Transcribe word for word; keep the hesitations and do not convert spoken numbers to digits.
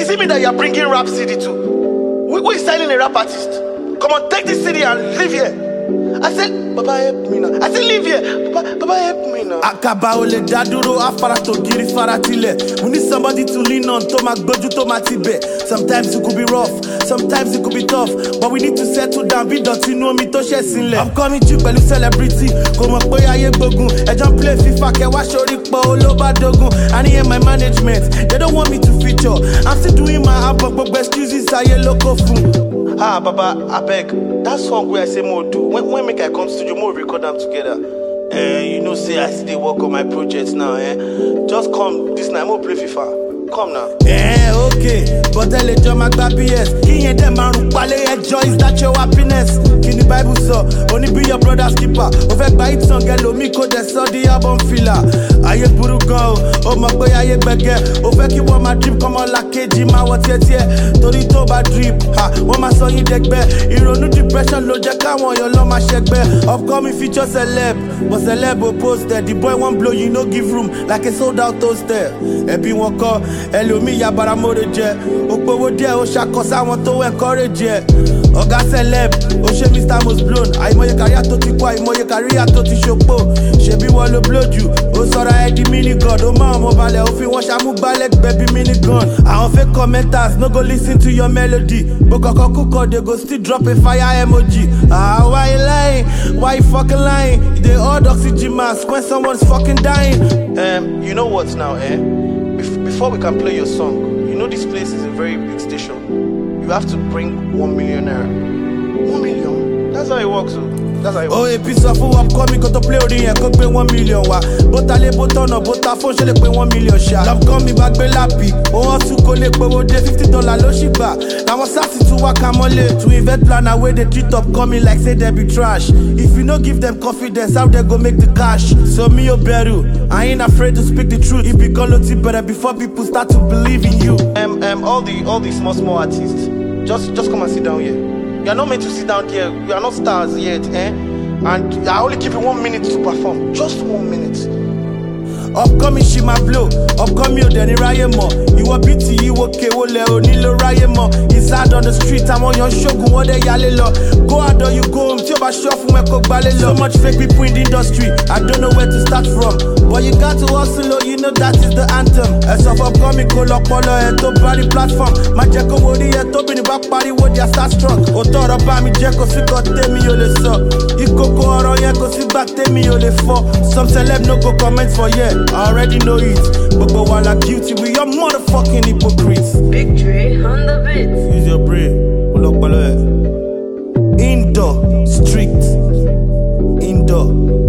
Is it me that you're bringing rap C D to? Who, who is signing a rap artist? Come on, take this C D and live here. I said, Baba help me now. I said, live here. Baba, Baba help me now. Akaba ole daduro afarato giri faratile. We need somebody to lean on to mak boju to matibe. Sometimes it could be rough, sometimes it could be tough, but we need to settle down. Be dirty no me to share sinle. I'm coming to pẹ̀lú celebrity. Come on, boy aye gbogun. I don't play FIFA ke wa sori po oloba dogun. I need my management. They don't want me to feature. I'm still doing my album, but excuses aye loco fun. Ah, Baba, I beg. That song where I say more do. When, when make I come studio, more record them together. Eh, you know, say I still work on my projects now, eh? Just come this night, more play FIFA. Come now. Eh, okay. But tell it, John B S. King and them man who pale enjoy, is that your happiness? King the Bible so, only be your brother's keeper. Over by it song, hello, me code the so the album filler. Aye buru go, oh my boy, aye bege. Over ki want my dream, come on like K G, my what yet here. Tori to bad dream, ha, want my son you deck bear. Hero no depression, lo jack, I want your love, my shake bear. Upcoming feature celeb, but celeb will post there. The boy won't blow, you no give room, like a sold out toaster. Ebi won't call. Hello me ya bara more je Ogbowo die o shakos awon to encourage je Oga celeb o se Mister Most Blown Aimoye career to ti kwa aimoye career to ti sopo Shebi won lo blow you o sora e di mini god o ma mo bale o fi won samu gbalek baby mini gun Awon fake commenters no go listen to your melody But koko kuko they go still drop a fire emoji Ah why you lying why you fucking lying They all oxygen mask when someone's fucking dying Um you know what now eh Before we can play your song, you know this place is a very big station. You have to bring one million naira. One million? That's how it works, so. That's how it works. Oh, a piece of food upcoming, got to play on here, could pay one million. But I lay button or but I phone, she pay one million shot. Love coming back, be lappy. Oh, to collect, but we'll fifty dollars, low she back. Now I'm sassy to work, I'm on late. To invest plan away, the treat up coming like say they be trash. If you no give them confidence, how they go make the cash? So me, oh, Beru, I ain't afraid to speak the truth. It be quality better before people start to believe in you. Um, um, all the all the small small artists, just just come and sit down here. You are not meant to sit down here. You are not stars yet, eh? And I only give you one minute to perform. Just one minute. Upcoming she my blow, upcoming you then raye mo. You a beauty, you okay, wo le o nilo raye mo. Inside on the street, I'm on your shogun, what they yale lo. Go out or you go home, ti o ba sure fun e ko gbale lo. So much fake people in the industry, I don't know where to start from. But you got to hustle, oh, you know that is the anthem. As of upcoming, go lock polo e to body platform. Ma je ko wori e to bi ni ba pariwo dia start strong. O toro ba mi je ko si ko temi o le so. Ikoko oro yen ko si ba temi o le fo. Some celeb no go comment for yeah. I already know it, but but while I'm guilty, we are motherfucking hypocrites. Big Dre on the beats. Use your brain. Indoor, strict, indoor.